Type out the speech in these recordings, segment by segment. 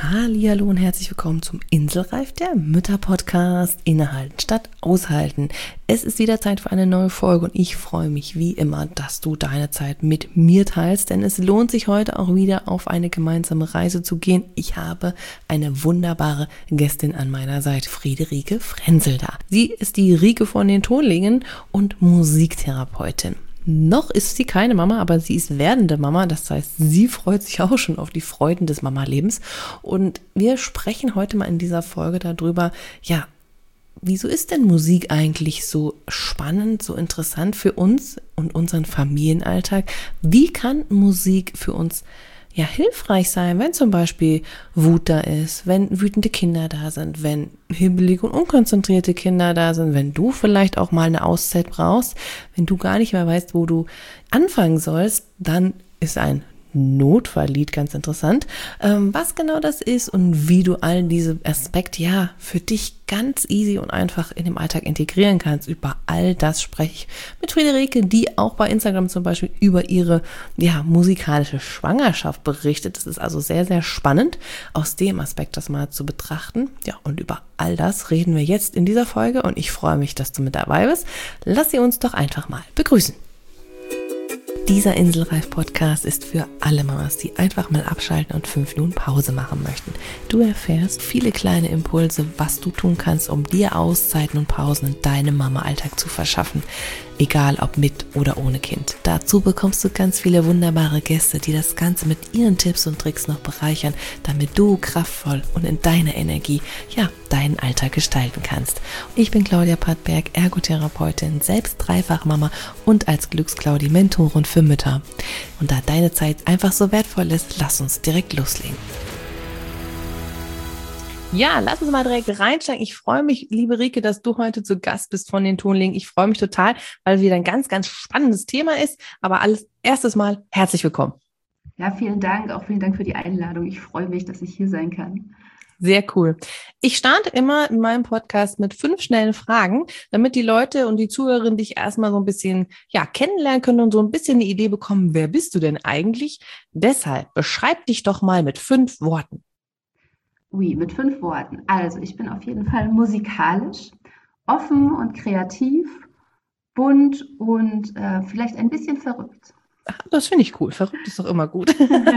Hallihallo und herzlich willkommen zum Inselreif, der Mütter-Podcast. Innehalten statt aushalten. Es ist wieder Zeit für eine neue Folge und ich freue mich wie immer, dass du deine Zeit mit mir teilst, denn es lohnt sich heute auch wieder auf eine gemeinsame Reise zu gehen. Ich habe eine wunderbare Gästin an meiner Seite, Friederike Frenzel da. Sie ist die Rike von den Tonlingen und Musiktherapeutin. Noch ist sie keine Mama, aber sie ist werdende Mama. Das heißt, sie freut sich auch schon auf die Freuden des Mama-Lebens. Und wir sprechen heute mal in dieser Folge darüber, ja, wieso ist denn Musik eigentlich so spannend, so interessant für uns und unseren Familienalltag? Wie kann Musik für uns ja hilfreich sein, wenn zum Beispiel Wut da ist, wenn wütende Kinder da sind, wenn hibbelige und unkonzentrierte Kinder da sind, wenn du vielleicht auch mal eine Auszeit brauchst, wenn du gar nicht mehr weißt, wo du anfangen sollst, dann ist ein Notfalllied ganz interessant, was genau das ist und wie du all diese Aspekte ja für dich ganz easy und einfach in dem Alltag integrieren kannst. Über all das spreche ich mit Friederike, die auch bei Instagram zum Beispiel über ihre musikalische Schwangerschaft berichtet. Das ist also sehr, sehr spannend, aus dem Aspekt das mal zu betrachten. Ja, und über all das reden wir jetzt in dieser Folge und ich freue mich, dass du mit dabei bist. Lass sie uns doch einfach mal begrüßen. Dieser Inselreif-Podcast ist für alle Mamas, die einfach mal abschalten und 5 Minuten Pause machen möchten. Du erfährst viele kleine Impulse, was du tun kannst, um dir Auszeiten und Pausen in deinem Mama-Alltag zu verschaffen. Egal ob mit oder ohne Kind. Dazu bekommst du ganz viele wunderbare Gäste, die das Ganze mit ihren Tipps und Tricks noch bereichern, damit du kraftvoll und in deiner Energie, deinen Alltag gestalten kannst. Ich bin Claudia Pattberg, Ergotherapeutin, selbst Dreifachmama und als Glücksclaudi Mentorin für Mütter. Und da deine Zeit einfach so wertvoll ist, lass uns direkt loslegen. Ja, lass uns mal direkt reinsteigen. Ich freue mich, liebe Rike, dass du heute zu Gast bist von den Tonlingen. Ich freue mich total, weil wieder ein ganz, ganz spannendes Thema ist. Aber alles erstes Mal herzlich willkommen. Ja, vielen Dank. Auch vielen Dank für die Einladung. Ich freue mich, dass ich hier sein kann. Sehr cool. Ich starte immer in meinem Podcast mit 5 schnellen Fragen, damit die Leute und die Zuhörerinnen dich erstmal so ein bisschen kennenlernen können und so ein bisschen eine Idee bekommen, wer bist du denn eigentlich? Deshalb beschreib dich doch mal mit 5 Worten. Ui, mit 5 Worten. Also, ich bin auf jeden Fall musikalisch, offen und kreativ, bunt und vielleicht ein bisschen verrückt. Das finde ich cool. Verrückt ist doch immer gut.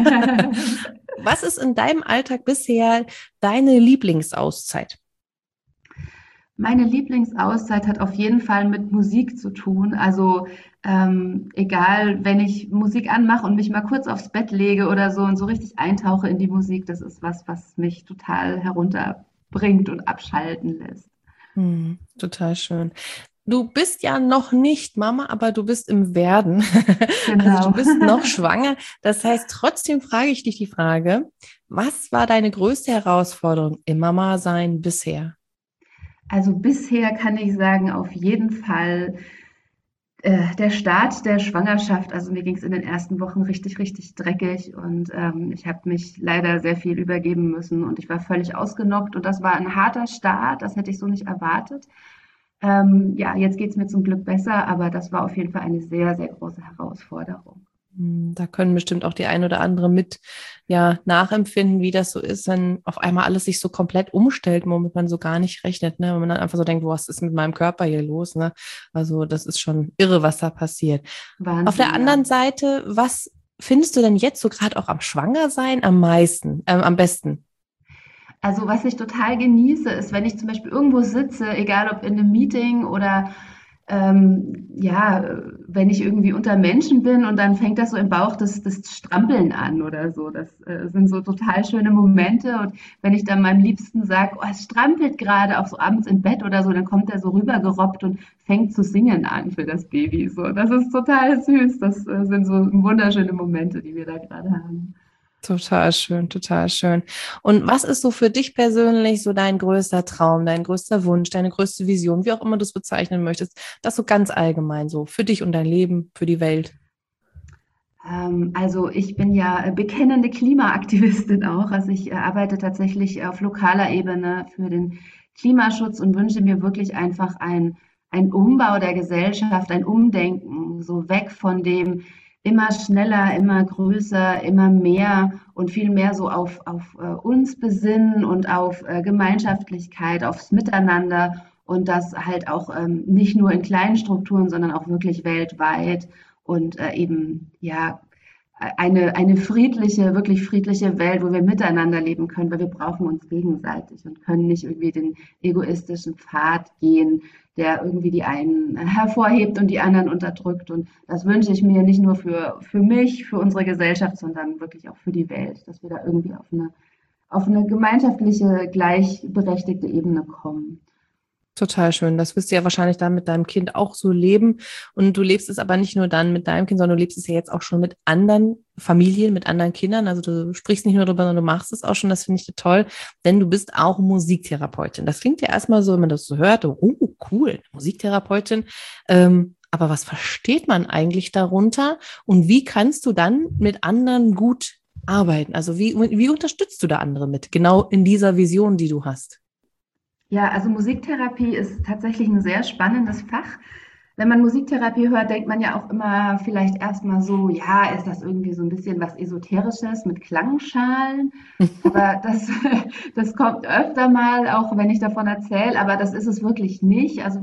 Was ist in deinem Alltag bisher deine Lieblingsauszeit? Meine Lieblingsauszeit hat auf jeden Fall mit Musik zu tun. Also egal, wenn ich Musik anmache und mich mal kurz aufs Bett lege oder so und so richtig eintauche in die Musik, das ist was mich total herunterbringt und abschalten lässt. Total schön. Du bist ja noch nicht Mama, aber du bist im Werden. Genau. Also du bist noch schwanger. Das heißt, trotzdem frage ich dich die Frage, was war deine größte Herausforderung im Mama-Sein bisher? Also bisher kann ich sagen, auf jeden Fall der Start der Schwangerschaft. Also mir ging es in den ersten Wochen richtig, richtig dreckig und ich habe mich leider sehr viel übergeben müssen und ich war völlig ausgenockt und das war ein harter Start, das hätte ich so nicht erwartet. Jetzt geht es mir zum Glück besser, aber das war auf jeden Fall eine sehr, sehr große Herausforderung. Da können bestimmt auch die ein oder andere mit nachempfinden, wie das so ist, wenn auf einmal alles sich so komplett umstellt, womit man so gar nicht rechnet, ne? Wenn man dann einfach so denkt, was ist mit meinem Körper hier los, ne? Also das ist schon irre, was da passiert. Wahnsinn, Auf der anderen Seite, was findest du denn jetzt so gerade auch am Schwangersein am besten? Also was ich total genieße, ist, wenn ich zum Beispiel irgendwo sitze, egal ob in einem Meeting oder wenn ich irgendwie unter Menschen bin und dann fängt das so im Bauch das Strampeln an oder so. Das sind so total schöne Momente. Und wenn ich dann meinem Liebsten sage, oh, es strampelt gerade, auch so abends im Bett oder so, dann kommt er so rübergerobbt und fängt zu singen an für das Baby. So, das ist total süß. Das sind so wunderschöne Momente, die wir da gerade haben. Total schön, total schön. Und was ist so für dich persönlich so dein größter Traum, dein größter Wunsch, deine größte Vision, wie auch immer du es bezeichnen möchtest, das so ganz allgemein so für dich und dein Leben, für die Welt? Also ich bin ja bekennende Klimaaktivistin auch. Also ich arbeite tatsächlich auf lokaler Ebene für den Klimaschutz und wünsche mir wirklich einfach ein Umbau der Gesellschaft, ein Umdenken, so weg von dem immer schneller, immer größer, immer mehr und viel mehr so auf uns besinnen und auf Gemeinschaftlichkeit, aufs Miteinander und das halt auch nicht nur in kleinen Strukturen, sondern auch wirklich weltweit und eben ja eine friedliche, wirklich friedliche Welt, wo wir miteinander leben können, weil wir brauchen uns gegenseitig und können nicht irgendwie den egoistischen Pfad gehen, der irgendwie die einen hervorhebt und die anderen unterdrückt. Und das wünsche ich mir nicht nur für mich, für unsere Gesellschaft, sondern wirklich auch für die Welt, dass wir da irgendwie auf eine gemeinschaftliche, gleichberechtigte Ebene kommen. Total schön. Das wirst du ja wahrscheinlich dann mit deinem Kind auch so leben. Und du lebst es aber nicht nur dann mit deinem Kind, sondern du lebst es ja jetzt auch schon mit anderen Familien, mit anderen Kindern. Also du sprichst nicht nur darüber, sondern du machst es auch schon. Das finde ich toll, denn du bist auch Musiktherapeutin. Das klingt ja erstmal so, wenn man das so hört, oh cool, Musiktherapeutin. Aber was versteht man eigentlich darunter? Und wie kannst du dann mit anderen gut arbeiten? Also wie unterstützt du da andere mit? Genau in dieser Vision, die du hast. Ja, also Musiktherapie ist tatsächlich ein sehr spannendes Fach. Wenn man Musiktherapie hört, denkt man ja auch immer vielleicht erstmal so, ja, ist das irgendwie so ein bisschen was Esoterisches mit Klangschalen? Aber das, das kommt öfter mal, auch wenn ich davon erzähle, aber das ist es wirklich nicht. Also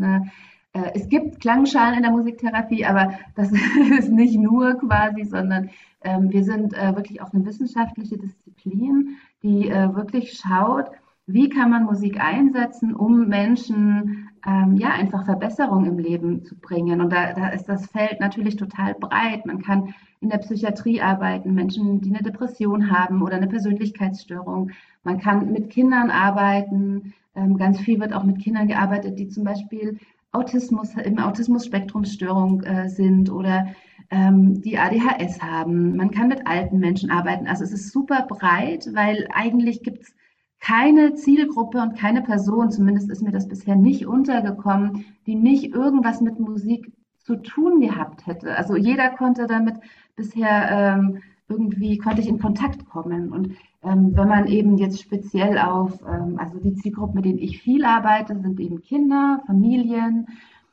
es gibt Klangschalen in der Musiktherapie, aber das ist nicht nur quasi, sondern wir sind wirklich auch eine wissenschaftliche Disziplin, die wirklich schaut, wie kann man Musik einsetzen, um Menschen ja einfach Verbesserung im Leben zu bringen? Und da ist das Feld natürlich total breit. Man kann in der Psychiatrie arbeiten, Menschen, die eine Depression haben oder eine Persönlichkeitsstörung. Man kann mit Kindern arbeiten. Ganz viel wird auch mit Kindern gearbeitet, die zum Beispiel im Autismus-Spektrumsstörung sind oder die ADHS haben. Man kann mit alten Menschen arbeiten. Also es ist super breit, weil eigentlich gibt es keine Zielgruppe und keine Person, zumindest ist mir das bisher nicht untergekommen, die nicht irgendwas mit Musik zu tun gehabt hätte. Also jeder konnte damit bisher irgendwie konnte ich in Kontakt kommen. Und wenn man eben jetzt speziell also die Zielgruppen, mit denen ich viel arbeite, sind eben Kinder, Familien,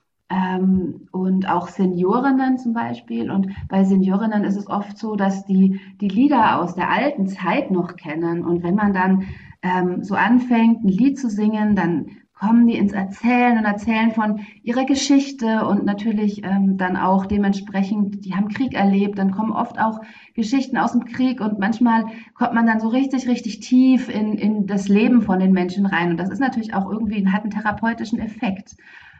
und auch Seniorinnen zum Beispiel. Und bei Seniorinnen ist es oft so, dass die Lieder aus der alten Zeit noch kennen. Und wenn man dann so anfängt, ein Lied zu singen, dann kommen die ins Erzählen und erzählen von ihrer Geschichte und natürlich dann auch dementsprechend, die haben Krieg erlebt, dann kommen oft auch Geschichten aus dem Krieg und manchmal kommt man dann so richtig, richtig tief in das Leben von den Menschen rein. Und das ist natürlich auch irgendwie, hat einen therapeutischen Effekt.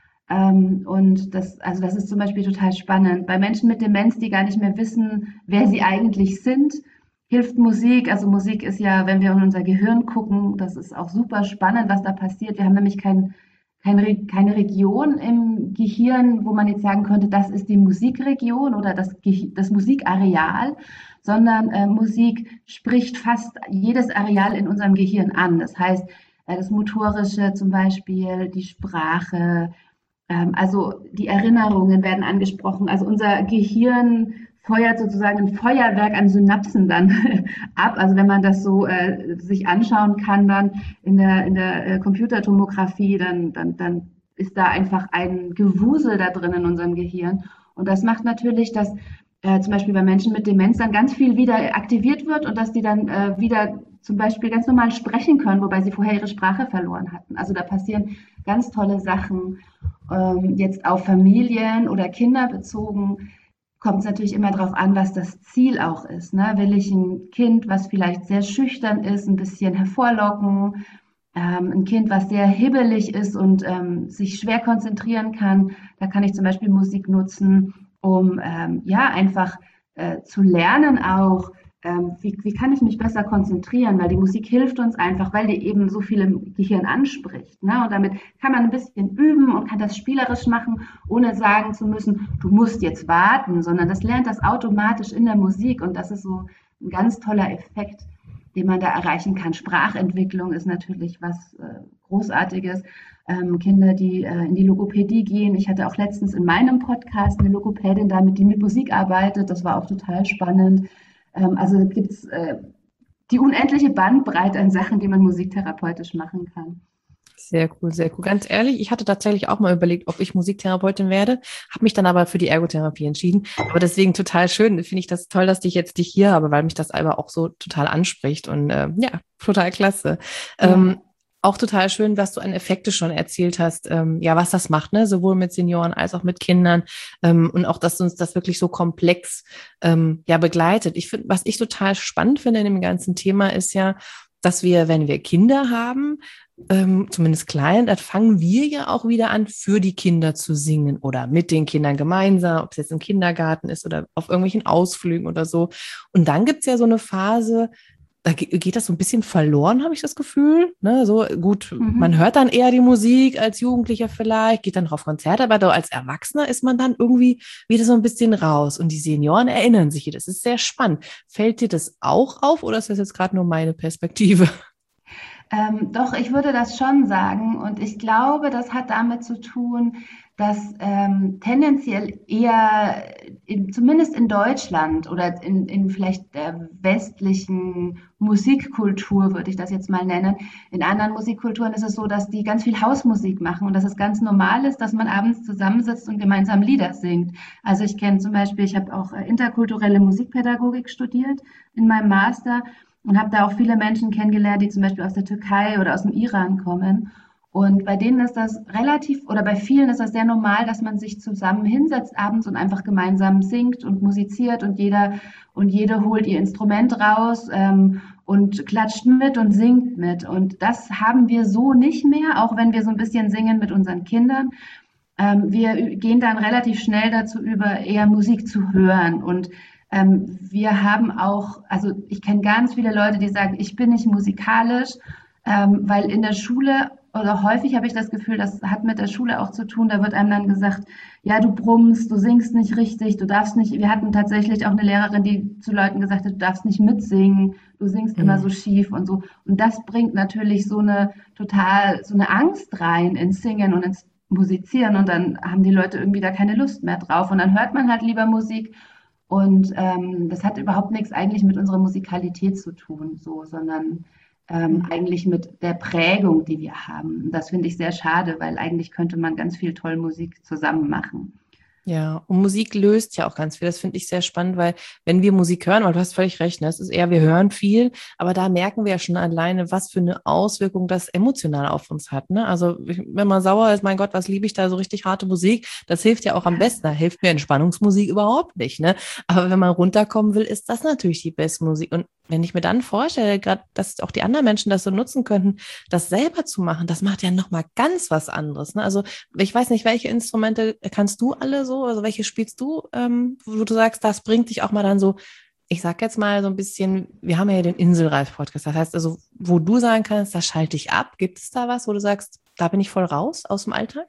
Und also das ist zum Beispiel total spannend. Bei Menschen mit Demenz, die gar nicht mehr wissen, wer sie eigentlich sind, hilft Musik. Also Musik ist ja, wenn wir in unser Gehirn gucken, das ist auch super spannend, was da passiert. Wir haben nämlich keine Region im Gehirn, wo man jetzt sagen könnte, das ist die Musikregion oder das Musikareal, sondern Musik spricht fast jedes Areal in unserem Gehirn an. Das heißt, das Motorische zum Beispiel, die Sprache, also die Erinnerungen werden angesprochen. Also unser Gehirn feuert sozusagen ein Feuerwerk an Synapsen dann ab. Also wenn man das so sich anschauen kann dann in der Computertomographie, dann ist da einfach ein Gewusel da drin in unserem Gehirn. Und das macht natürlich, dass zum Beispiel bei Menschen mit Demenz dann ganz viel wieder aktiviert wird und dass die dann wieder zum Beispiel ganz normal sprechen können, wobei sie vorher ihre Sprache verloren hatten. Also da passieren ganz tolle Sachen. Jetzt auf Familien oder Kinder bezogen kommt es natürlich immer darauf an, was das Ziel auch ist. Ne? Will ich ein Kind, was vielleicht sehr schüchtern ist, ein bisschen hervorlocken? Ein Kind, was sehr hibbelig ist und sich schwer konzentrieren kann, da kann ich zum Beispiel Musik nutzen, um ja einfach zu lernen auch, wie kann ich mich besser konzentrieren, weil die Musik hilft uns einfach, weil die eben so viel im Gehirn anspricht. Ne? Und damit kann man ein bisschen üben und kann das spielerisch machen, ohne sagen zu müssen, du musst jetzt warten, sondern das lernt das automatisch in der Musik und das ist so ein ganz toller Effekt, den man da erreichen kann. Sprachentwicklung ist natürlich was Großartiges. Kinder, die in die Logopädie gehen. Ich hatte auch letztens in meinem Podcast eine Logopädin da, die mit Musik arbeitet. Das war auch total spannend. Also gibt es die unendliche Bandbreite an Sachen, die man musiktherapeutisch machen kann. Sehr cool, sehr cool. Ganz ehrlich, ich hatte tatsächlich auch mal überlegt, ob ich Musiktherapeutin werde, habe mich dann aber für die Ergotherapie entschieden. Aber deswegen total schön, finde ich das toll, dass ich jetzt dich hier habe, weil mich das aber auch so total anspricht und ja, total klasse. Ja. Auch total schön, was du an Effekte schon erzählt hast, ja, was das macht, ne, sowohl mit Senioren als auch mit Kindern und auch, dass uns das wirklich so komplex ja begleitet. Ich finde, was ich total spannend finde in dem ganzen Thema ist ja, dass wir, wenn wir Kinder haben, zumindest klein, dann fangen wir ja auch wieder an, für die Kinder zu singen oder mit den Kindern gemeinsam, ob es jetzt im Kindergarten ist oder auf irgendwelchen Ausflügen oder so. Und dann gibt's ja so eine Phase, da geht das so ein bisschen verloren, habe ich das Gefühl. Ne? So gut, man Mhm. hört dann eher die Musik als Jugendlicher vielleicht, geht dann noch auf Konzerte, aber doch als Erwachsener ist man dann irgendwie wieder so ein bisschen raus. Und die Senioren erinnern sich hier. Das ist sehr spannend. Fällt dir das auch auf oder ist das jetzt gerade nur meine Perspektive? Doch, ich würde das schon sagen. Und ich glaube, das hat damit zu tun, dass tendenziell eher, zumindest in Deutschland oder in vielleicht der westlichen Musikkultur, würde ich das jetzt mal nennen. In anderen Musikkulturen ist es so, dass die ganz viel Hausmusik machen und dass es ganz normal ist, dass man abends zusammensitzt und gemeinsam Lieder singt. Also ich kenne zum Beispiel, ich habe auch interkulturelle Musikpädagogik studiert in meinem Master und habe da auch viele Menschen kennengelernt, die zum Beispiel aus der Türkei oder aus dem Iran kommen. Und bei denen ist das relativ, oder bei vielen ist das sehr normal, dass man sich zusammen hinsetzt abends und einfach gemeinsam singt und musiziert und jeder und jede holt ihr Instrument raus und klatscht mit und singt mit. Und das haben wir so nicht mehr, auch wenn wir so ein bisschen singen mit unseren Kindern. Wir gehen dann relativ schnell dazu über, eher Musik zu hören. Und wir haben auch, also ich kenne ganz viele Leute, die sagen, ich bin nicht musikalisch, weil in der Schule oder häufig habe ich das Gefühl, das hat mit der Schule auch zu tun, da wird einem dann gesagt, ja, du brummst, du singst nicht richtig, du darfst nicht, wir hatten tatsächlich auch eine Lehrerin, die zu Leuten gesagt hat, du darfst nicht mitsingen, du singst immer so Mhm. schief und so. Und das bringt natürlich so eine Angst rein ins Singen und ins Musizieren und dann haben die Leute irgendwie da keine Lust mehr drauf und dann hört man halt lieber Musik und das hat überhaupt nichts eigentlich mit unserer Musikalität zu tun, so, sondern eigentlich mit der Prägung, die wir haben. Und das finde ich sehr schade, weil eigentlich könnte man ganz viel toll Musik zusammen machen. Ja, und Musik löst ja auch ganz viel. Das finde ich sehr spannend, weil wenn wir Musik hören, weil du hast völlig recht, ne, es ist eher, wir hören viel, aber da merken wir ja schon alleine, was für eine Auswirkung das emotional auf uns hat. Ne? Also wenn man sauer ist, mein Gott, was liebe ich da so richtig harte Musik? Das hilft ja auch am besten. Da hilft mir Entspannungsmusik überhaupt nicht. Ne? Aber wenn man runterkommen will, ist das natürlich die beste Musik. Und wenn ich mir dann vorstelle, gerade, dass auch die anderen Menschen das so nutzen könnten, das selber zu machen, das macht ja nochmal ganz was anderes. Ne? Also ich weiß nicht, welche Instrumente kannst du alle so? Also welche spielst du, wo du sagst, das bringt dich auch mal dann so, ich sag jetzt mal so ein bisschen, wir haben ja den Inselreif-Podcast, das heißt also, wo du sagen kannst, da schalte ich ab. Gibt es da was, wo du sagst, da bin ich voll raus aus dem Alltag?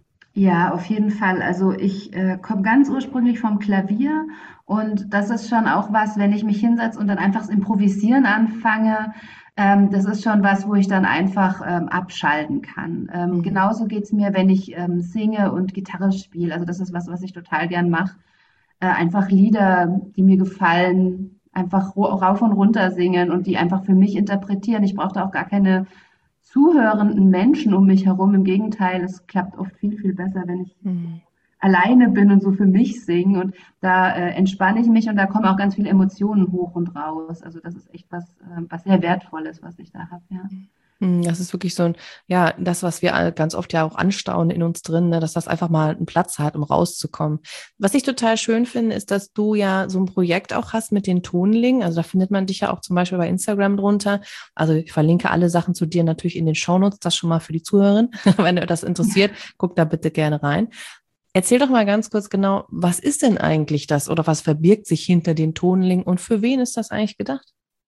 Ja, auf jeden Fall. Also ich komme ganz ursprünglich vom Klavier und das ist schon auch was, wenn ich mich hinsetze und dann einfach das Improvisieren anfange, das ist schon was, wo ich dann einfach abschalten kann. Mhm. Genauso geht's mir, wenn ich singe und Gitarre spiele. Also das ist was, was ich total gern mache. Einfach Lieder, die mir gefallen, einfach rauf und runter singen und die einfach für mich interpretieren. Ich brauche da auch gar keine zuhörenden Menschen um mich herum. Im Gegenteil, es klappt oft viel, viel besser, wenn ich Mhm. alleine bin und so für mich singe. Und da entspanne ich mich und da kommen auch ganz viele Emotionen hoch und raus. Also das ist echt was, was sehr Wertvolles, was ich da habe, ja. Das ist wirklich so ein, ja, das, was wir alle ganz oft ja auch anstauen in uns drin, ne, dass das einfach mal einen Platz hat, um rauszukommen. Was ich total schön finde, ist, dass du ja so ein Projekt auch hast mit den Tonlingen. Also da findet man dich ja auch zum Beispiel bei Instagram drunter. Also ich verlinke alle Sachen zu dir natürlich in den Shownotes, das schon mal für die Zuhörerin. Wenn ihr das interessiert, guckt da bitte gerne rein. Erzähl doch mal ganz kurz genau, was ist denn eigentlich das oder was verbirgt sich hinter den Tonlingen und für wen ist das eigentlich gedacht?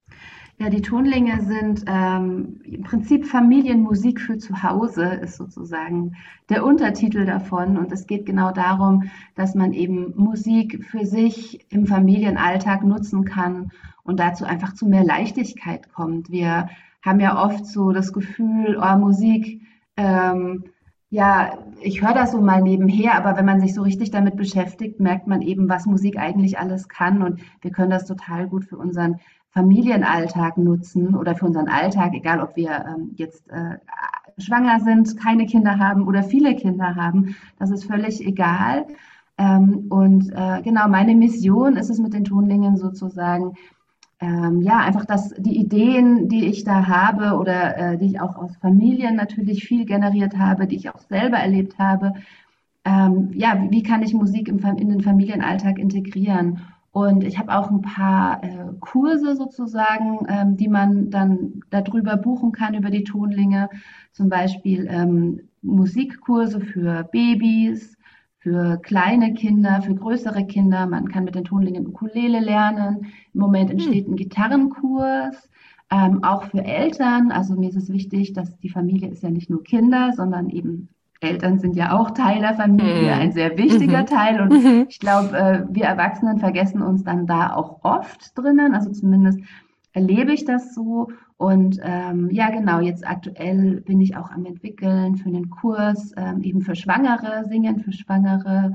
Ja, die Tonlinge sind im Prinzip Familienmusik für zu Hause, ist sozusagen der Untertitel davon. Und es geht genau darum, dass man eben Musik für sich im Familienalltag nutzen kann und dazu einfach zu mehr Leichtigkeit kommt. Wir haben ja oft so das Gefühl, oh, Musik, ähm, ja, ich höre das so mal nebenher, aber wenn man sich so richtig damit beschäftigt, merkt man eben, was Musik eigentlich alles kann. Und wir können das total gut für unseren Familienalltag nutzen oder für unseren Alltag, egal ob wir jetzt schwanger sind, keine Kinder haben oder viele Kinder haben. Das ist völlig egal. Genau, meine Mission ist es mit den Tonlingen sozusagen, ja, einfach die Ideen, die ich da habe oder die ich auch aus Familien natürlich viel generiert habe, die ich auch selber erlebt habe, ja, wie kann ich Musik in den Familienalltag integrieren? Und ich habe auch ein paar Kurse sozusagen, die man dann darüber buchen kann, über die Tonlinge. Zum Beispiel Musikkurse für Babys, für kleine Kinder, für größere Kinder. Man kann mit den Tonlingen Ukulele lernen. Im Moment entsteht ein Gitarrenkurs, auch für Eltern. Also mir ist es wichtig, dass die Familie ist ja nicht nur Kinder, sondern eben Eltern sind ja auch Teil der Familie, ein sehr wichtiger Teil. Und Mhm. ich glaube, wir Erwachsenen vergessen uns dann da auch oft drinnen. Also zumindest erlebe ich das so. Und ja, genau, jetzt aktuell bin ich auch am entwickeln für einen Kurs, eben für Schwangere, Singen für Schwangere.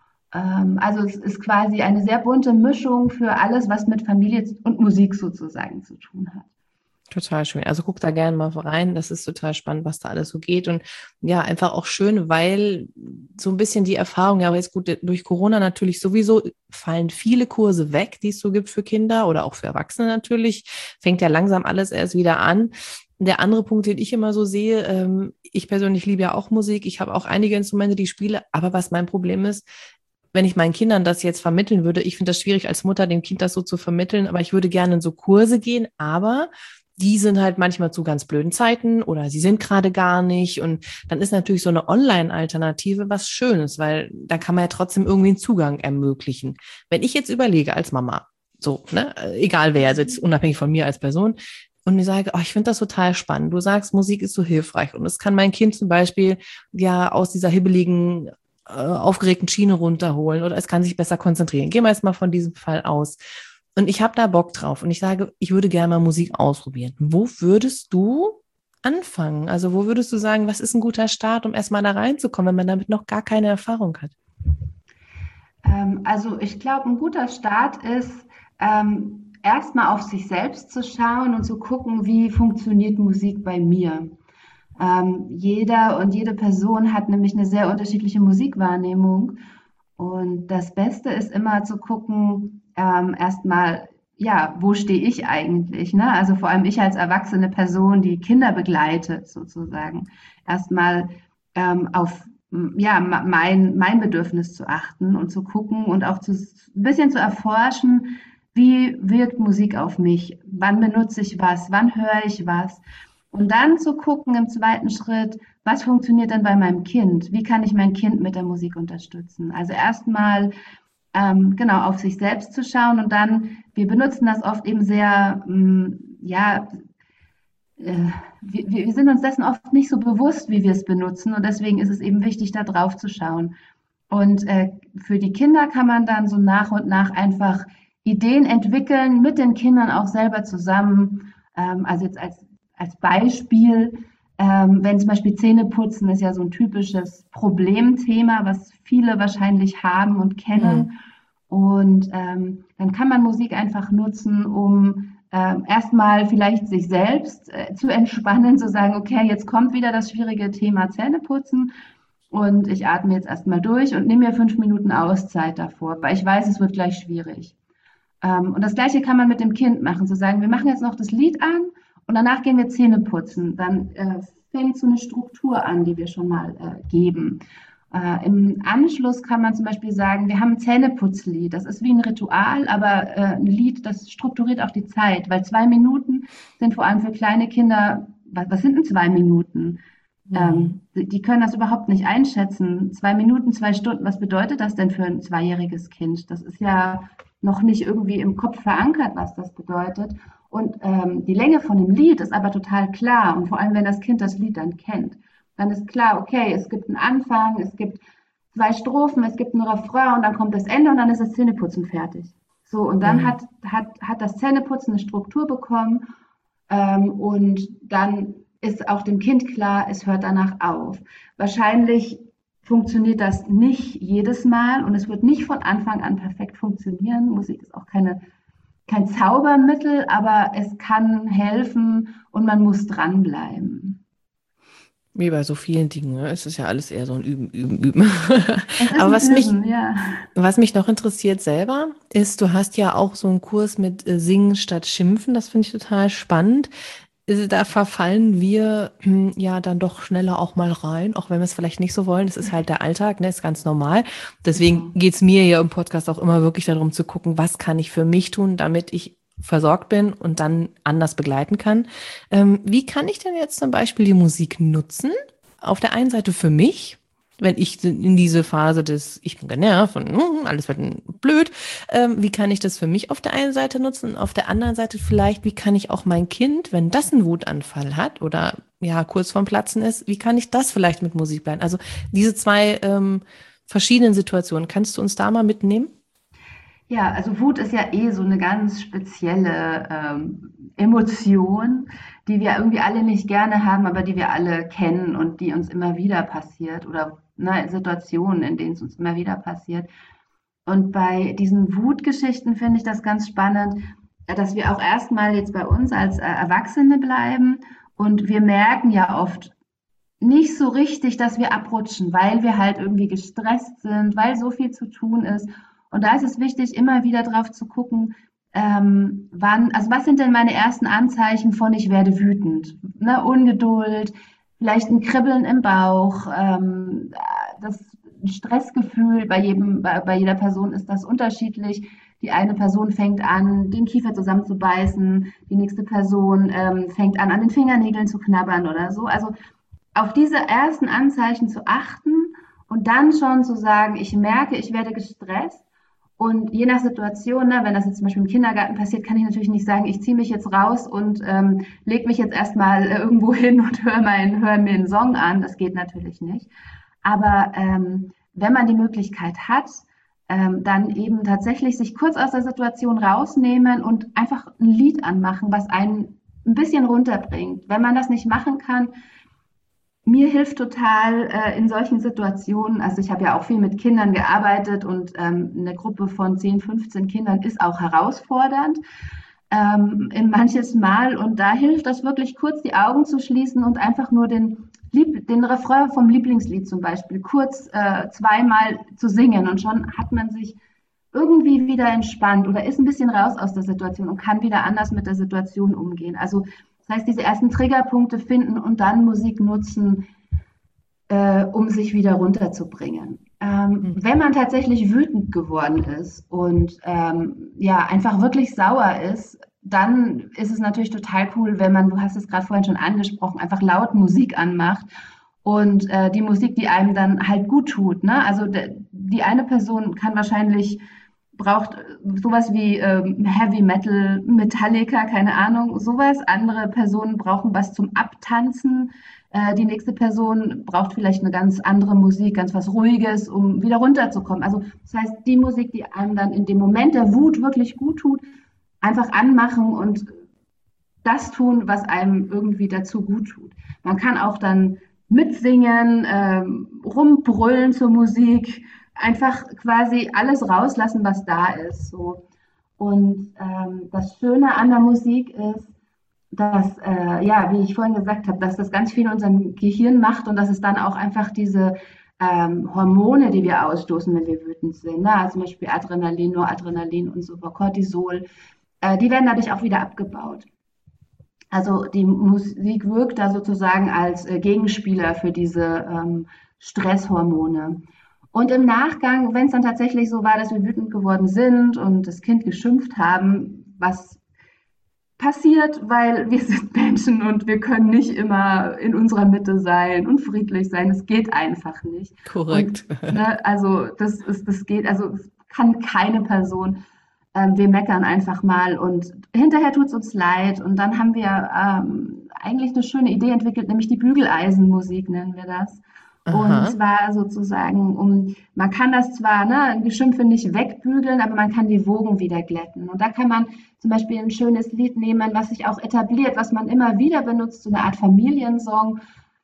Also es ist quasi eine sehr bunte Mischung für alles, was mit Familie und Musik sozusagen zu tun hat. Total schön. Also guck da gerne mal rein. Das ist total spannend, was da alles so geht. Und ja, einfach auch schön, weil so ein bisschen die Erfahrung, ja, aber jetzt gut, durch Corona natürlich sowieso fallen viele Kurse weg, die es so gibt für Kinder oder auch für Erwachsene natürlich. Fängt ja langsam alles erst wieder an. Der andere Punkt, den ich immer so sehe, ich persönlich liebe ja auch Musik. Ich habe auch einige Instrumente, die ich spiele. Aber was mein Problem ist, wenn ich meinen Kindern das jetzt vermitteln würde, ich finde das schwierig als Mutter, dem Kind das so zu vermitteln, aber ich würde gerne in so Kurse gehen, aber die sind halt manchmal zu ganz blöden Zeiten oder sie sind gerade gar nicht. Und dann ist natürlich so eine Online-Alternative was Schönes, weil da kann man ja trotzdem irgendwie einen Zugang ermöglichen. Wenn ich jetzt überlege als Mama, so, ne, egal wer, also jetzt unabhängig von mir als Person, und mir sage, oh, ich finde das total spannend. Du sagst, Musik ist so hilfreich und es kann mein Kind zum Beispiel ja aus dieser hibbeligen, aufgeregten Schiene runterholen oder es kann sich besser konzentrieren. Gehen wir jetzt mal von diesem Fall aus. Und ich habe da Bock drauf und ich sage, ich würde gerne mal Musik ausprobieren. Wo würdest du anfangen? Also wo würdest du sagen, was ist ein guter Start, um erstmal da reinzukommen, wenn man damit noch gar keine Erfahrung hat? Also ich glaube, ein guter Start ist, erstmal auf sich selbst zu schauen und zu gucken, wie funktioniert Musik bei mir. Jeder und jede Person hat nämlich eine sehr unterschiedliche Musikwahrnehmung. Und das Beste ist immer zu gucken, erstmal, ja, wo stehe ich eigentlich? Ne? Also vor allem ich als erwachsene Person, die Kinder begleitet, sozusagen. Erstmal auf ja, mein Bedürfnis zu achten und zu gucken und auch ein bisschen zu erforschen, wie wirkt Musik auf mich? Wann benutze ich was? Wann höre ich was? Und dann zu gucken im zweiten Schritt, was funktioniert denn bei meinem Kind? Wie kann ich mein Kind mit der Musik unterstützen? Also erstmal genau auf sich selbst zu schauen und dann, wir benutzen das oft eben sehr, ja, wir sind uns dessen oft nicht so bewusst, wie wir es benutzen und deswegen ist es eben wichtig, da drauf zu schauen. Und für die Kinder kann man dann so nach und nach einfach Ideen entwickeln, mit den Kindern auch selber zusammen. Also jetzt als Beispiel, wenn zum Beispiel Zähneputzen ist ja so ein typisches Problemthema, was viele wahrscheinlich haben und kennen. Mhm. Und dann kann man Musik einfach nutzen, um erstmal vielleicht sich selbst zu entspannen, zu sagen, okay, jetzt kommt wieder das schwierige Thema Zähneputzen und ich atme jetzt erstmal durch und nehme mir 5 Minuten Auszeit davor, weil ich weiß, es wird gleich schwierig. Und das Gleiche kann man mit dem Kind machen, zu sagen, wir machen jetzt noch das Lied an und danach gehen wir Zähne putzen. Dann fängt so eine Struktur an, die wir schon mal geben. Im Anschluss kann man zum Beispiel sagen, wir haben ein Zähneputzlied. Das ist wie ein Ritual, aber ein Lied, das strukturiert auch die Zeit, weil 2 Minuten sind vor allem für kleine Kinder, was sind denn 2 Minuten? Mhm. Die können das überhaupt nicht einschätzen. 2 Minuten, 2 Stunden, was bedeutet das denn für ein zweijähriges Kind? Das ist ja noch nicht irgendwie im Kopf verankert, was das bedeutet. Und die Länge von dem Lied ist aber total klar. Und vor allem, wenn das Kind das Lied dann kennt, dann ist klar, okay, es gibt einen Anfang, es gibt 2 Strophen, es gibt einen Refrain und dann kommt das Ende und dann ist das Zähneputzen fertig. So, und dann Mhm. hat das Zähneputzen eine Struktur bekommen und dann ist auch dem Kind klar, es hört danach auf. Wahrscheinlich funktioniert das nicht jedes Mal und es wird nicht von Anfang an perfekt funktionieren. Musik ist auch kein Zaubermittel, aber es kann helfen und man muss dranbleiben. Wie bei so vielen Dingen, ne? Es ist ja alles eher so ein Üben, Üben, Üben. Es ist Aber ein Üben, ja. was mich noch interessiert selber, ist, du hast ja auch so einen Kurs mit Singen statt Schimpfen. Das finde ich total spannend. Da verfallen wir ja dann doch schneller auch mal rein, auch wenn wir es vielleicht nicht so wollen. Das ist halt der Alltag, ne, ist ganz normal. Deswegen Genau. geht's mir ja im Podcast auch immer wirklich darum zu gucken, was kann ich für mich tun, damit ich versorgt bin und dann anders begleiten kann. Wie kann ich denn jetzt zum Beispiel die Musik nutzen? Auf der einen Seite für mich, wenn ich in diese Phase des, ich bin genervt und alles wird blöd, wie kann ich das für mich auf der einen Seite nutzen und auf der anderen Seite vielleicht, wie kann ich auch mein Kind, wenn das einen Wutanfall hat oder ja kurz vorm Platzen ist, wie kann ich das vielleicht mit Musik bleiben? Also diese zwei verschiedenen Situationen, kannst du uns da mal mitnehmen? Ja, also Wut ist ja eh so eine ganz spezielle Emotion, die wir irgendwie alle nicht gerne haben, aber die wir alle kennen und die uns immer wieder passiert oder ne, Situationen, in denen es uns immer wieder passiert. Und bei diesen Wutgeschichten finde ich das ganz spannend, dass wir auch erstmal jetzt bei uns als Erwachsene bleiben und wir merken ja oft nicht so richtig, dass wir abrutschen, weil wir halt irgendwie gestresst sind, weil so viel zu tun ist. Und da ist es wichtig, immer wieder drauf zu gucken, also was sind denn meine ersten Anzeichen von ich werde wütend? Ne, Ungeduld, vielleicht ein Kribbeln im Bauch, das Stressgefühl bei jeder Person ist das unterschiedlich. Die eine Person fängt an, den Kiefer zusammenzubeißen, die nächste Person fängt an den Fingernägeln zu knabbern oder so. Also auf diese ersten Anzeichen zu achten und dann schon zu sagen, ich merke, ich werde gestresst. Und je nach Situation, ne, wenn das jetzt zum Beispiel im Kindergarten passiert, kann ich natürlich nicht sagen, ich ziehe mich jetzt raus und lege mich jetzt erstmal irgendwo hin und hör mir einen Song an. Das geht natürlich nicht. Aber wenn man die Möglichkeit hat, dann eben tatsächlich sich kurz aus der Situation rausnehmen und einfach ein Lied anmachen, was einen ein bisschen runterbringt. Wenn man das nicht machen kann, mir hilft total in solchen Situationen, also ich habe ja auch viel mit Kindern gearbeitet und eine Gruppe von 10, 15 Kindern ist auch herausfordernd in manches Mal und da hilft das wirklich kurz die Augen zu schließen und einfach nur den Refrain vom Lieblingslied zum Beispiel kurz zweimal zu singen und schon hat man sich irgendwie wieder entspannt oder ist ein bisschen raus aus der Situation und kann wieder anders mit der Situation umgehen. Also das heißt, diese ersten Triggerpunkte finden und dann Musik nutzen, um sich wieder runterzubringen. Wenn man tatsächlich wütend geworden ist und ja, einfach wirklich sauer ist, dann ist es natürlich total cool, wenn man, du hast es gerade vorhin schon angesprochen, einfach laut Musik anmacht und die Musik, die einem dann halt gut tut. Ne? Also die eine Person kann wahrscheinlich braucht sowas wie Heavy Metal, Metallica, keine Ahnung, sowas. Andere Personen brauchen was zum Abtanzen. Die nächste Person braucht vielleicht eine ganz andere Musik, ganz was Ruhiges, um wieder runterzukommen. Also das heißt, die Musik, die einem dann in dem Moment der Wut wirklich gut tut, einfach anmachen und das tun, was einem irgendwie dazu gut tut. Man kann auch dann mitsingen, rumbrüllen zur Musik, einfach quasi alles rauslassen, was da ist. So. Und das Schöne an der Musik ist, dass, ja, wie ich vorhin gesagt habe, dass das ganz viel in unserem Gehirn macht und dass es dann auch einfach diese Hormone, die wir ausstoßen, wenn wir wütend sind, ne? Also zum Beispiel Adrenalin, Noradrenalin und so, Cortisol, die werden dadurch auch wieder abgebaut. Also die Musik wirkt da sozusagen als Gegenspieler für diese Stresshormone. Und im Nachgang, wenn es dann tatsächlich so war, dass wir wütend geworden sind und das Kind geschimpft haben, was passiert, weil wir sind Menschen und wir können nicht immer in unserer Mitte sein und friedlich sein. Es geht einfach nicht. Und Korrekt. ne, also das geht, also es kann keine Person. Wir meckern einfach mal und hinterher tut es uns leid. Und dann haben wir eigentlich eine schöne Idee entwickelt, nämlich die Bügeleisenmusik nennen wir das. Und Aha. zwar sozusagen, man kann das zwar, ne, Geschimpfe nicht wegbügeln, aber man kann die Wogen wieder glätten. Und da kann man zum Beispiel ein schönes Lied nehmen, was sich auch etabliert, was man immer wieder benutzt, so eine Art Familiensong,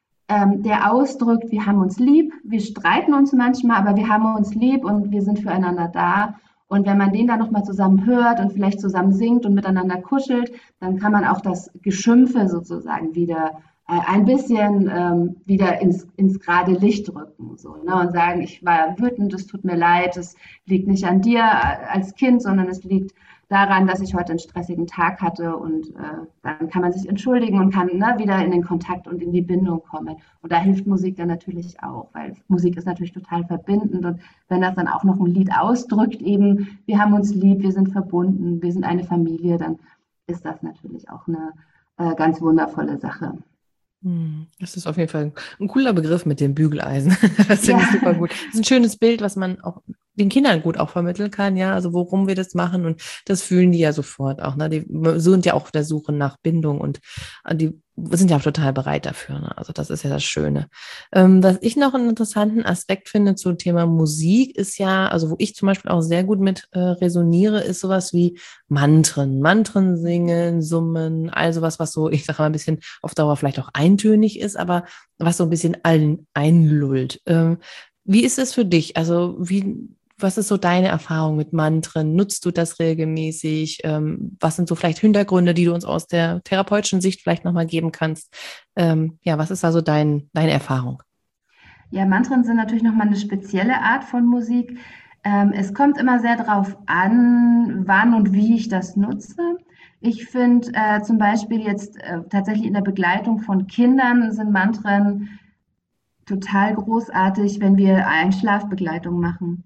der ausdrückt, wir haben uns lieb, wir streiten uns manchmal, aber wir haben uns lieb und wir sind füreinander da. Und wenn man den dann nochmal zusammen hört und vielleicht zusammen singt und miteinander kuschelt, dann kann man auch das Geschimpfe sozusagen wieder ein bisschen wieder ins gerade Licht rücken, so, ne? Und sagen, ich war wütend, es tut mir leid, es liegt nicht an dir als Kind, sondern es liegt daran, dass ich heute einen stressigen Tag hatte, und dann kann man sich entschuldigen und kann, ne, wieder in den Kontakt und in die Bindung kommen. Und da hilft Musik dann natürlich auch, weil Musik ist natürlich total verbindend, und wenn das dann auch noch ein Lied ausdrückt, eben, wir haben uns lieb, wir sind verbunden, wir sind eine Familie, dann ist das natürlich auch eine ganz wundervolle Sache. Das ist auf jeden Fall ein cooler Begriff mit dem Bügeleisen. Das Ja, finde ich super gut. Das ist ein schönes Bild, was man auch den Kindern gut auch vermitteln kann, ja, also worum wir das machen, und das fühlen die ja sofort auch, ne? Die sind ja auch auf der Suche nach Bindung, und die sind ja auch total bereit dafür, ne? Also das ist ja das Schöne. Was ich noch einen interessanten Aspekt finde zum Thema Musik ist ja, also wo ich zum Beispiel auch sehr gut mit resoniere, ist sowas wie Mantren singen, summen, also was so, ich sage mal, ein bisschen auf Dauer vielleicht auch eintönig ist, aber was so ein bisschen allen einlullt. Wie ist es für dich? Also was ist so deine Erfahrung mit Mantren? Nutzt du das regelmäßig? Was sind so vielleicht Hintergründe, die du uns aus der therapeutischen Sicht vielleicht nochmal geben kannst? Ja, was ist also deine Erfahrung? ja, Mantren sind natürlich nochmal eine spezielle Art von Musik. Es kommt immer sehr darauf an, wann und wie ich das nutze. Ich finde zum Beispiel jetzt tatsächlich in der Begleitung von Kindern sind Mantren total großartig, wenn wir Einschlafbegleitung machen.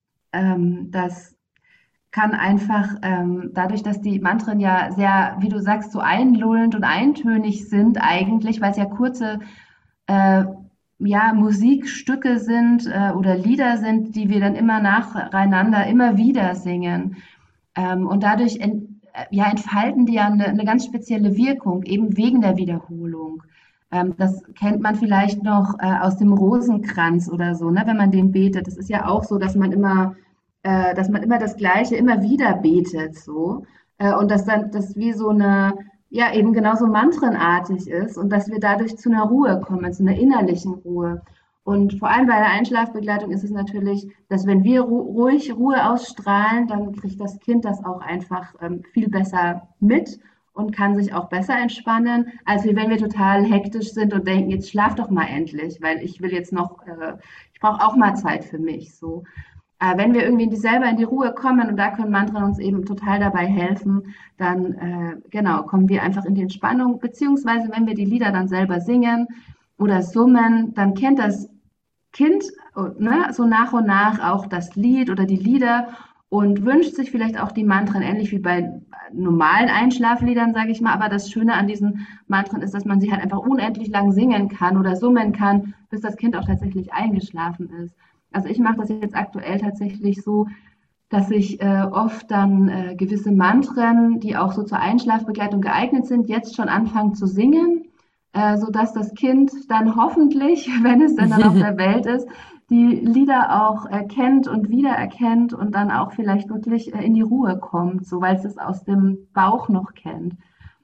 Das kann einfach dadurch, dass die Mantren ja sehr, wie du sagst, so einlullend und eintönig sind eigentlich, weil es ja kurze äh, ja, Musikstücke sind oder Lieder sind, die wir dann immer nacheinander immer wieder singen. Und dadurch ja, entfalten die ja eine ganz spezielle Wirkung, eben wegen der Wiederholung. Das kennt man vielleicht noch aus dem Rosenkranz oder so, ne, wenn man den betet. Das ist ja auch so, dass man immer das Gleiche immer wieder betet, so. Und dass dann das wie so eine, ja, eben genauso mantrenartig ist, und dass wir dadurch zu einer Ruhe kommen, zu einer innerlichen Ruhe. Und vor allem bei der Einschlafbegleitung ist es natürlich, dass wenn wir ruhig Ruhe ausstrahlen, dann kriegt das Kind das auch einfach viel besser mit und kann sich auch besser entspannen, als wenn wir total hektisch sind und denken, jetzt schlaf doch mal endlich, weil ich will jetzt noch, ich brauche auch mal Zeit für mich. So. Wenn wir irgendwie selber in die Ruhe kommen, und da können Mantren uns eben total dabei helfen, dann genau, kommen wir einfach in die Entspannung, beziehungsweise wenn wir die Lieder dann selber singen oder summen, dann kennt das Kind, ne, so nach und nach auch das Lied oder die Lieder und wünscht sich vielleicht auch die Mantren, ähnlich wie bei normalen Einschlafliedern, sage ich mal. Aber das Schöne an diesen Mantren ist, dass man sie halt einfach unendlich lang singen kann oder summen kann, bis das Kind auch tatsächlich eingeschlafen ist. Also ich mache das jetzt aktuell tatsächlich so, dass ich oft dann gewisse Mantren, die auch so zur Einschlafbegleitung geeignet sind, jetzt schon anfange zu singen, sodass das Kind dann hoffentlich, wenn es denn dann auf der Welt ist, die Lieder auch erkennt und wiedererkennt und dann auch vielleicht wirklich in die Ruhe kommt, so weil es es aus dem Bauch noch kennt.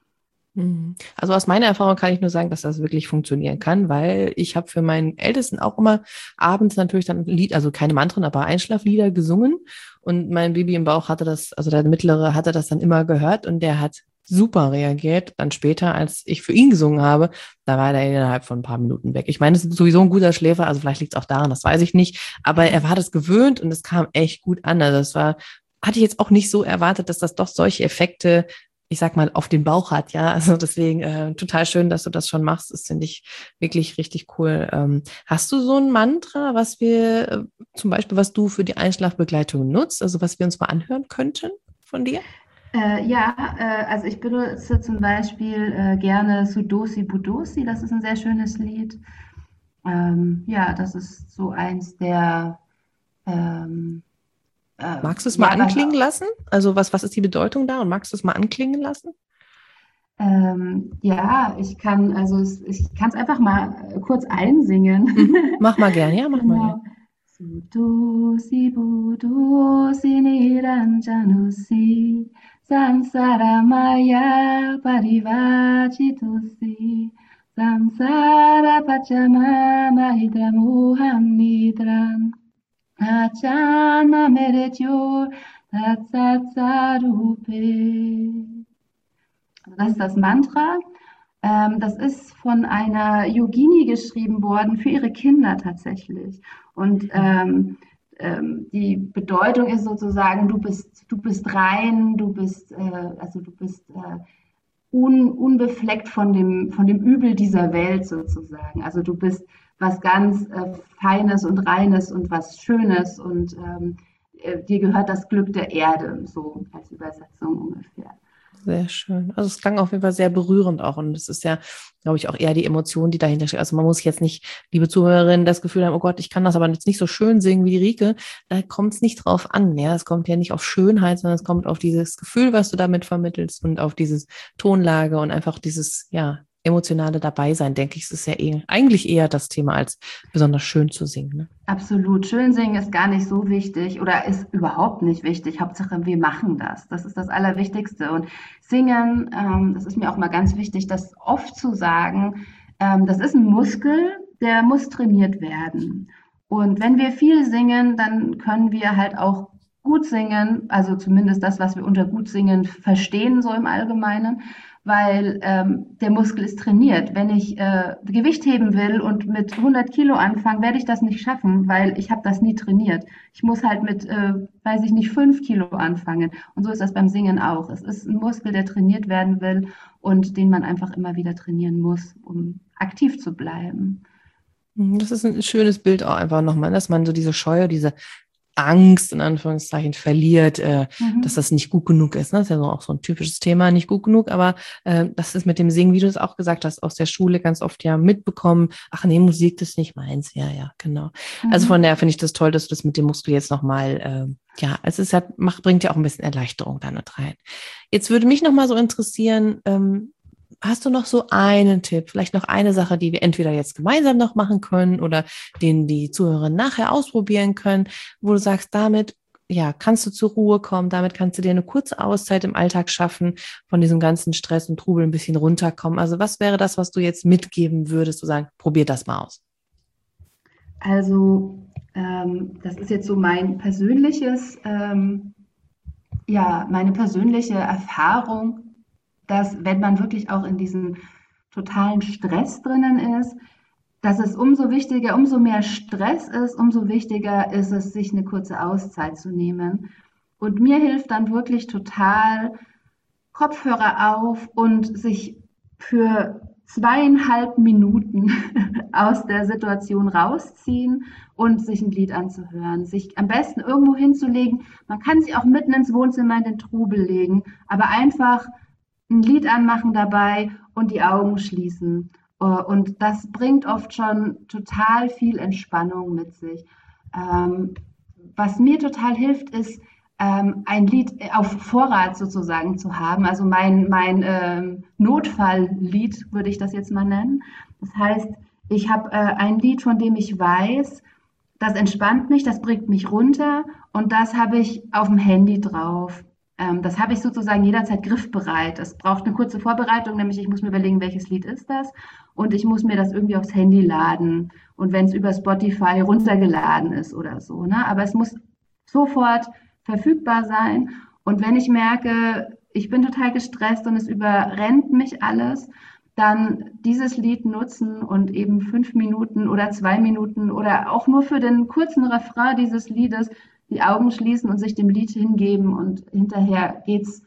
Also aus meiner Erfahrung kann ich nur sagen, dass das wirklich funktionieren kann, weil ich habe für meinen Ältesten auch immer abends natürlich dann ein Lied, also keine Mantren, aber Einschlaflieder gesungen, und mein Baby im Bauch hatte das, also der Mittlere hatte das dann immer gehört, und der hat super reagiert. Dann später, als ich für ihn gesungen habe, da war der innerhalb von ein paar Minuten weg. Ich meine, es ist sowieso ein guter Schläfer, also vielleicht liegt es auch daran, das weiß ich nicht, aber er war das gewöhnt und es kam echt gut an. Also das war, hatte ich jetzt auch nicht so erwartet, dass das doch solche Effekte, ich sag mal, auf den Bauch hat, ja. Also deswegen total schön, dass du das schon machst. Das finde ich wirklich richtig cool. Hast du so ein Mantra, was wir zum Beispiel, was du für die Einschlafbegleitung nutzt, also was wir uns mal anhören könnten von dir? Ja, also ich benutze zum Beispiel gerne Sudosi Budosi, das ist ein sehr schönes Lied. Ja, das ist so eins der, ähm, Magst du es mal ja, was, anklingen lassen? Also was ist die Bedeutung da, und magst du es mal anklingen lassen? ja, ich kann es einfach mal kurz einsingen. Mach mal gern, ja, mach mal gern. Genau. Sudosi Budosi Niranjanosi Samsara Maya Parivachitosi Samsara Pachama Mahidra Moham Nidram Achana Meretyor Tatsasarupe. Also das ist das Mantra. Das ist von einer Yogini geschrieben worden für ihre Kinder tatsächlich. Und die Bedeutung ist sozusagen, du bist rein, du bist unbefleckt von dem Übel dieser Welt sozusagen. Also du bist was ganz Feines und Reines und was Schönes und dir gehört das Glück der Erde, so als Übersetzung ungefähr. Sehr schön. Also es klang auf jeden Fall sehr berührend auch. Und es ist ja, glaube ich, auch eher die Emotion, die dahinter steht. Also man muss jetzt nicht, liebe Zuhörerinnen, das Gefühl haben, oh Gott, ich kann das aber jetzt nicht so schön singen wie die Rike. Da kommt es nicht drauf an. Ja, es kommt ja nicht auf Schönheit, sondern es kommt auf dieses Gefühl, was du damit vermittelst und auf dieses Tonlage und einfach dieses, ja, emotionale Dabeisein, denke ich, es ist ja eigentlich eher das Thema, als besonders schön zu singen. Ne? Absolut. Schön singen ist gar nicht so wichtig oder ist überhaupt nicht wichtig. Hauptsache, wir machen das. Das ist das Allerwichtigste. Und singen, das ist mir auch mal ganz wichtig, das oft zu sagen, das ist ein Muskel, der muss trainiert werden. Und wenn wir viel singen, dann können wir halt auch gut singen, also zumindest das, was wir unter gut singen verstehen, so im Allgemeinen, weil der Muskel ist trainiert. Wenn ich Gewicht heben will und mit 100 Kilo anfange, werde ich das nicht schaffen, weil ich habe das nie trainiert. Ich muss halt mit, weiß ich nicht, 5 Kilo anfangen. Und so ist das beim Singen auch. Es ist ein Muskel, der trainiert werden will und den man einfach immer wieder trainieren muss, um aktiv zu bleiben. Das ist ein schönes Bild auch einfach nochmal, dass man so diese Scheu, diese Angst in Anführungszeichen verliert, dass Mhm. das nicht gut genug ist. Ne? Das ist ja so auch so ein typisches Thema, nicht gut genug, aber das ist mit dem Singen, wie du es auch gesagt hast, aus der Schule ganz oft ja mitbekommen. Ach nee, Musik, das ist nicht meins. Ja, ja, genau. Also von Mhm. daher finde ich das toll, dass du das mit dem Muskel jetzt nochmal, ja, es ist halt, bringt ja auch ein bisschen Erleichterung da mit rein. Jetzt würde mich nochmal so interessieren, hast du noch so einen Tipp, vielleicht noch eine Sache, die wir entweder jetzt gemeinsam noch machen können oder den die Zuhörer nachher ausprobieren können, wo du sagst, damit ja, kannst du zur Ruhe kommen, damit kannst du dir eine kurze Auszeit im Alltag schaffen, von diesem ganzen Stress und Trubel ein bisschen runterkommen. Also was wäre das, was du jetzt mitgeben würdest, zu sagen, probier das mal aus? Also, das ist jetzt so mein persönliches, ja, meine persönliche Erfahrung, dass wenn man wirklich auch in diesem totalen Stress drinnen ist, dass es umso wichtiger, umso mehr Stress ist, umso wichtiger ist es, sich eine kurze Auszeit zu nehmen. Und mir hilft dann wirklich total Kopfhörer auf und sich für 2,5 Minuten aus der Situation rausziehen und sich ein Lied anzuhören, sich am besten irgendwo hinzulegen. Man kann sich auch mitten ins Wohnzimmer in den Trubel legen, aber einfach ein Lied anmachen dabei und die Augen schließen. Und das bringt oft schon total viel Entspannung mit sich. Ähm, Was mir total hilft, ist, ein Lied auf Vorrat sozusagen zu haben. Also mein Notfalllied würde ich das jetzt mal nennen. Das heißt, ich habe ein Lied, von dem ich weiß, das entspannt mich, das bringt mich runter und das habe ich auf dem Handy drauf. Das habe ich sozusagen jederzeit griffbereit. Es braucht eine kurze Vorbereitung, nämlich ich muss mir überlegen, welches Lied ist das und ich muss mir das irgendwie aufs Handy laden und wenn es über Spotify runtergeladen ist oder so. Ne? Aber es muss sofort verfügbar sein und wenn ich merke, ich bin total gestresst und es überrennt mich alles, dann dieses Lied nutzen und eben 5 Minuten oder 2 Minuten oder auch nur für den kurzen Refrain dieses Liedes die Augen schließen und sich dem Lied hingeben und hinterher geht's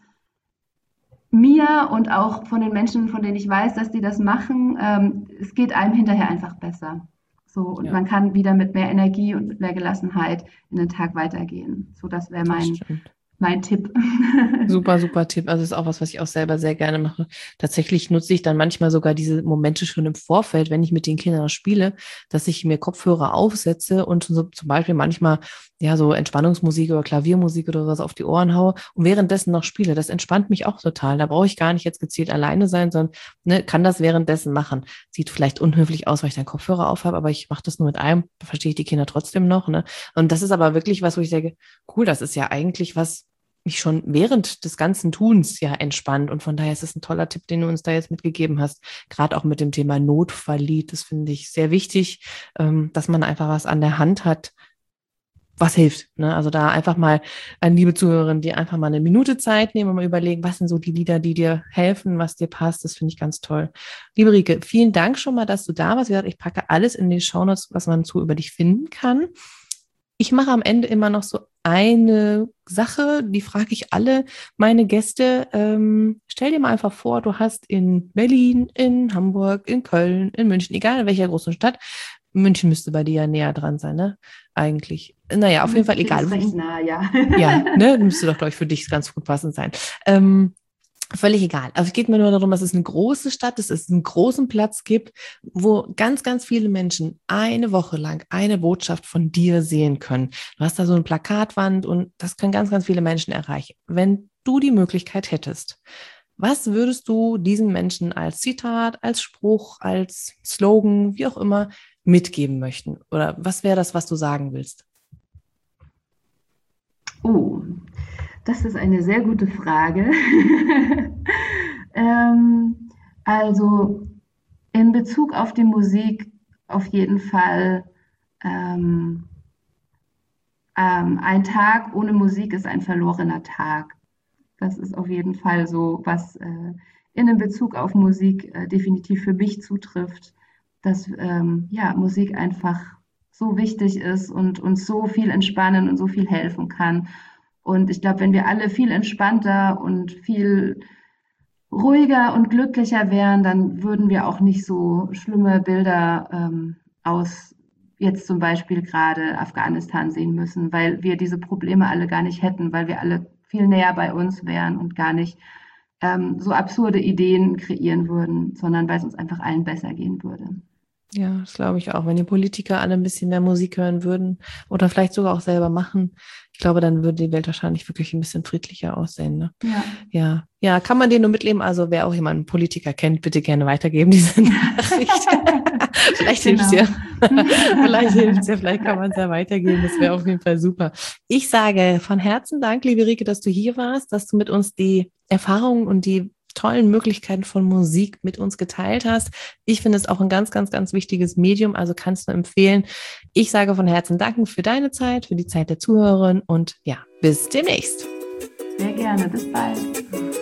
mir und auch von den Menschen, von denen ich weiß, dass die das machen, es geht einem hinterher einfach besser. So, und Ja, man kann wieder mit mehr Energie und mit mehr Gelassenheit in den Tag weitergehen. So, das wäre das stimmt. mein Tipp. Super, super Tipp. Also ist auch was, was ich auch selber sehr gerne mache. Tatsächlich nutze ich dann manchmal sogar diese Momente schon im Vorfeld, wenn ich mit den Kindern spiele, dass ich mir Kopfhörer aufsetze und so zum Beispiel manchmal ja so Entspannungsmusik oder Klaviermusik oder was auf die Ohren haue und währenddessen noch spiele. Das entspannt mich auch total. Da brauche ich gar nicht jetzt gezielt alleine sein, sondern ne, kann das währenddessen machen. Sieht vielleicht unhöflich aus, weil ich dann Kopfhörer auf habe, aber ich mache das nur mit einem, da verstehe ich die Kinder trotzdem noch. Ne? Und das ist aber wirklich was, wo ich sage, cool, das ist ja eigentlich was, mich schon während des ganzen Tuns ja entspannt. Und von daher ist es ein toller Tipp, den du uns da jetzt mitgegeben hast. Gerade auch mit dem Thema Notfalllied. Das finde ich sehr wichtig, dass man einfach was an der Hand hat, was hilft. Ne? Also da einfach mal an liebe Zuhörerinnen, die einfach mal eine Minute Zeit nehmen und mal überlegen, was sind so die Lieder, die dir helfen, was dir passt. Das finde ich ganz toll. Liebe Rike, vielen Dank schon mal, dass du da warst. Wie gesagt, ich packe alles in die Shownotes, was man so über dich finden kann. Ich mache am Ende immer noch so eine Sache, die frage ich alle meine Gäste. Stell dir mal einfach vor, du hast in Berlin, in Hamburg, in Köln, in München, egal in welcher großen Stadt, München müsste bei dir ja näher dran sein, ne? Eigentlich. Naja, auf jeden Fall egal. Ist recht nah, ja. Ja, ne? Müsste doch, glaube ich, für dich ganz gut passend sein. Völlig egal. Also es geht mir nur darum, dass es eine große Stadt ist, dass es einen großen Platz gibt, wo ganz, ganz viele Menschen eine Woche lang eine Botschaft von dir sehen können. Du hast da so eine Plakatwand und das können ganz, ganz viele Menschen erreichen. Wenn du die Möglichkeit hättest, was würdest du diesen Menschen als Zitat, als Spruch, als Slogan, wie auch immer, mitgeben möchten? Oder was wäre das, was du sagen willst? Oh, das ist eine sehr gute Frage. Also in Bezug auf die Musik auf jeden Fall ein Tag ohne Musik ist ein verlorener Tag. Das ist auf jeden Fall so, was in dem Bezug auf Musik definitiv für mich zutrifft, dass ja, Musik einfach so wichtig ist und uns so viel entspannen und so viel helfen kann. Und ich glaube, wenn wir alle viel entspannter und viel ruhiger und glücklicher wären, dann würden wir auch nicht so schlimme Bilder aus jetzt zum Beispiel gerade Afghanistan sehen müssen, weil wir diese Probleme alle gar nicht hätten, weil wir alle viel näher bei uns wären und gar nicht so absurde Ideen kreieren würden, sondern weil es uns einfach allen besser gehen würde. Ja, das glaube ich auch. Wenn die Politiker alle ein bisschen mehr Musik hören würden oder vielleicht sogar auch selber machen, ich glaube, dann würde die Welt wahrscheinlich wirklich ein bisschen friedlicher aussehen. Ne? Ja. Ja, ja, kann man den nur mitleben. Also wer auch jemanden Politiker kennt, bitte gerne weitergeben, diese Nachricht. Vielleicht hilft es ja. Vielleicht hilft es ja, vielleicht kann man es ja weitergeben. Das wäre auf jeden Fall super. Ich sage von Herzen Dank, liebe Rike, dass du hier warst, dass du mit uns die Erfahrungen und die tollen Möglichkeiten von Musik mit uns geteilt hast. Ich finde es auch ein ganz, ganz, ganz wichtiges Medium, also kannst du empfehlen. Ich sage von Herzen Dank für deine Zeit, für die Zeit der Zuhörerin und ja, bis demnächst. Sehr gerne, bis bald.